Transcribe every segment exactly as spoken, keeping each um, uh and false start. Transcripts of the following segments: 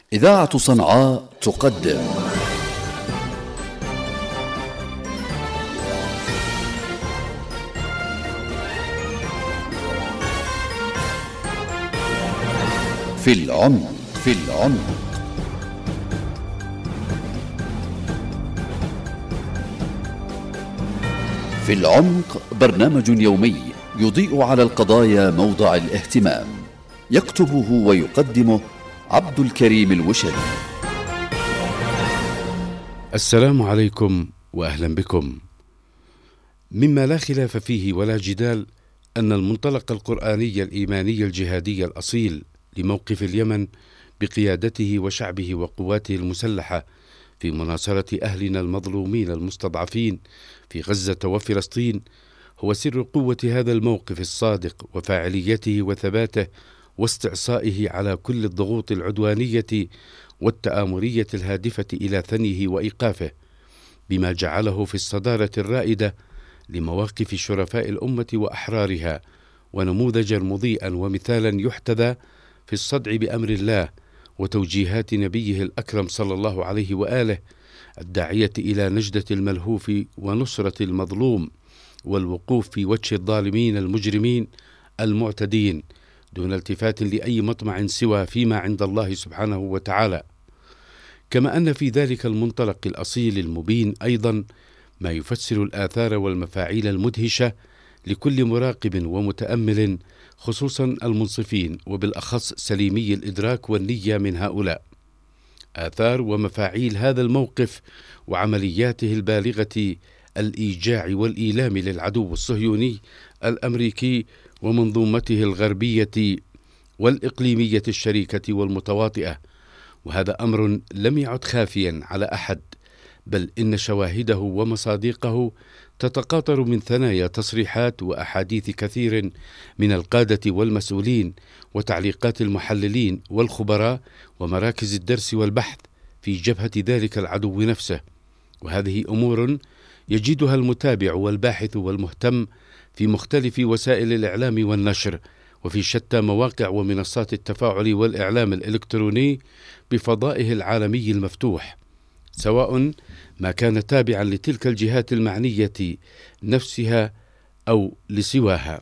إذاعة صنعاء تقدم في العمق في العمق في العمق برنامج يومي يضيء على القضايا موضع الاهتمام، يكتبه ويقدمه عبد الكريم الوشري. السلام عليكم وأهلا بكم. مما لا خلاف فيه ولا جدال أن المنطلق القرآني الإيماني الجهادي الأصيل لموقف اليمن بقيادته وشعبه وقواته المسلحة في مناصرة أهلنا المظلومين المستضعفين في غزة وفلسطين هو سر قوة هذا الموقف الصادق وفاعليته وثباته واستعصائه على كل الضغوط العدوانية والتآمرية الهادفة إلى ثنيه وإيقافه، بما جعله في الصدارة الرائدة لمواقف شرفاء الأمة وأحرارها، ونموذجا مضيئا ومثالا يحتذى في الصدع بأمر الله وتوجيهات نبيه الأكرم صلى الله عليه وآله الداعية إلى نجدة الملهوف ونصرة المظلوم والوقوف في وجه الظالمين المجرمين المعتدين دون التفات لأي مطمع سوى فيما عند الله سبحانه وتعالى. كما أن في ذلك المنطلق الأصيل المبين أيضا ما يفسر الآثار والمفاعيل المدهشة لكل مراقب ومتأمل، خصوصا المنصفين وبالأخص سليمي الإدراك والنية من هؤلاء. آثار ومفاعيل هذا الموقف وعملياته البالغة الإيجاع والإيلام للعدو الصهيوني الأمريكي ومنظومته الغربية والإقليمية الشريكة والمتواطئة، وهذا أمر لم يعد خافيا على أحد، بل إن شواهده ومصادقه تتقاطر من ثنايا تصريحات وأحاديث كثير من القادة والمسؤولين وتعليقات المحللين والخبراء ومراكز الدرس والبحث في جبهة ذلك العدو نفسه. وهذه أمور يجدها المتابع والباحث والمهتم في مختلف وسائل الإعلام والنشر وفي شتى مواقع ومنصات التفاعل والإعلام الإلكتروني بفضائه العالمي المفتوح، سواء ما كان تابعا لتلك الجهات المعنية نفسها أو لسواها.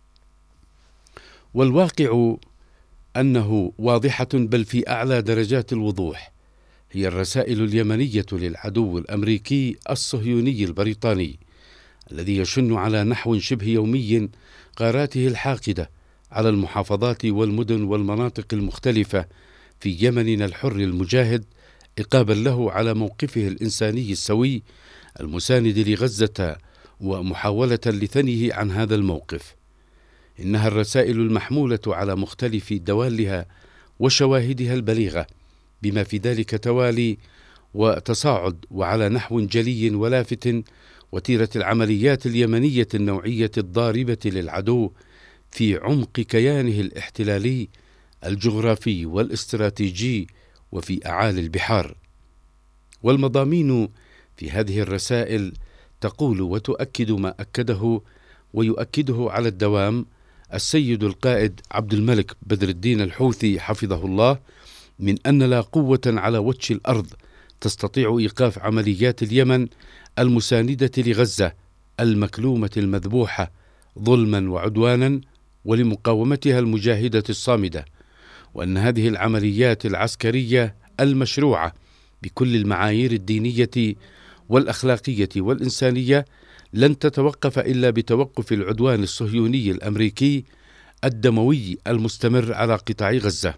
والواقع أنه واضحة بل في أعلى درجات الوضوح هي الرسائل اليمنية للعدو الأمريكي الصهيوني البريطاني الذي يشن على نحو شبه يومي غاراته الحاقدة على المحافظات والمدن والمناطق المختلفة في يمننا الحر المجاهد، إقابا له على موقفه الإنساني السوي المساند لغزة ومحاولة لثنيه عن هذا الموقف. إنها الرسائل المحمولة على مختلف دوالها وشواهدها البليغة، بما في ذلك توالي وتصاعد وعلى نحو جلي ولافت وتيرة العمليات اليمنية النوعية الضاربة للعدو في عمق كيانه الاحتلالي الجغرافي والاستراتيجي وفي أعالي البحار. والمضامين في هذه الرسائل تقول وتؤكد ما أكده ويؤكده على الدوام السيد القائد عبد الملك بدر الدين الحوثي حفظه الله، من أن لا قوة على وجه الأرض تستطيع إيقاف عمليات اليمن المساندة لغزة المكلومة المذبوحة ظلما وعدوانا ولمقاومتها المجاهدة الصامدة، وأن هذه العمليات العسكرية المشروعة بكل المعايير الدينية والأخلاقية والإنسانية لن تتوقف إلا بتوقف العدوان الصهيوني الأمريكي الدموي المستمر على قطاع غزة،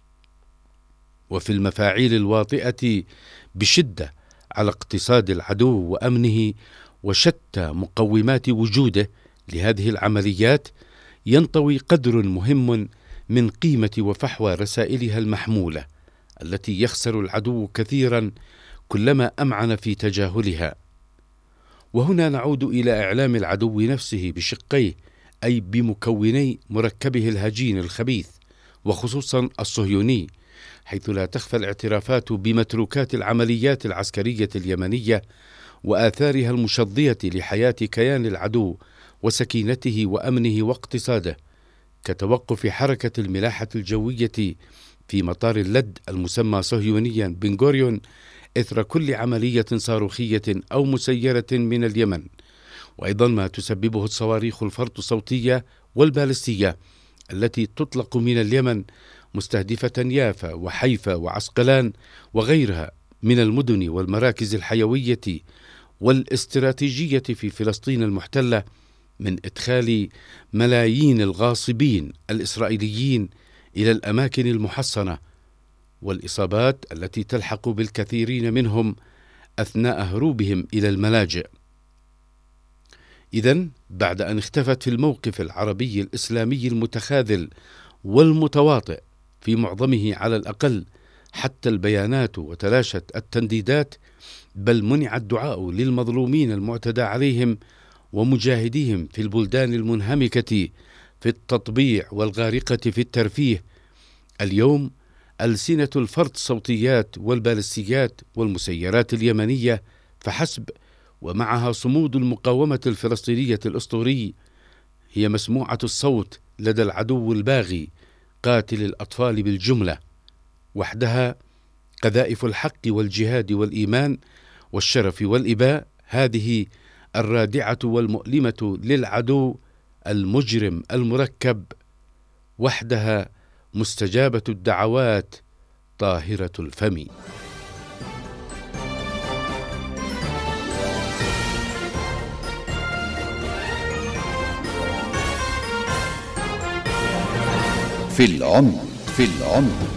وفي المفاعيل الواطئة بشدة على اقتصاد العدو وأمنه وشتى مقومات وجوده لهذه العمليات، ينطوي قدر مهم من قيمة وفحوى رسائلها المحمولة التي يخسر العدو كثيرا كلما أمعن في تجاهلها. وهنا نعود إلى إعلام العدو نفسه بشقيه، أي بمكوني مركبه الهجين الخبيث وخصوصا الصهيوني، حيث لا تخفى الاعترافات بمتروكات العمليات العسكرية اليمنية وآثارها المشظية لحياة كيان العدو وسكينته وأمنه واقتصاده، كتوقف حركة الملاحة الجوية في مطار اللد المسمى صهيونيا بن غوريون إثر كل عملية صاروخية أو مسيرة من اليمن، وأيضا ما تسببه الصواريخ الفرط الصوتية والبالستية التي تطلق من اليمن مستهدفة يافا وحيفا وعسقلان وغيرها من المدن والمراكز الحيوية والاستراتيجية في فلسطين المحتلة، من إدخال ملايين الغاصبين الإسرائيليين إلى الأماكن المحصنة، والإصابات التي تلحق بالكثيرين منهم أثناء هروبهم إلى الملاجئ. إذن بعد أن اختفت في الموقف العربي الإسلامي المتخاذل والمتواطئ في معظمه على الأقل حتى البيانات وتلاشت التنديدات، بل منع الدعاء للمظلومين المعتدى عليهم ومجاهديهم في البلدان المنهمكة في التطبيع والغارقة في الترفيه، اليوم ألسنة الفرط الصوتيات والبالستيات والمسيرات اليمنية فحسب، ومعها صمود المقاومة الفلسطينية الأسطوري، هي مسموعة الصوت لدى العدو الباغي قاتل الأطفال بالجملة. وحدها قذائف الحق والجهاد والإيمان والشرف والإباء، هذه الرادعة والمؤلمة للعدو المجرم المركب، وحدها مستجابة الدعوات طاهرة الفم. في العمق في العمق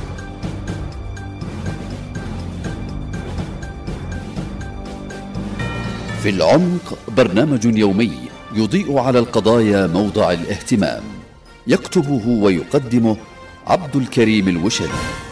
في العمق برنامج يومي يضيء على القضايا موضع الاهتمام، يكتبه ويقدمه عبد الكريم الوشلي.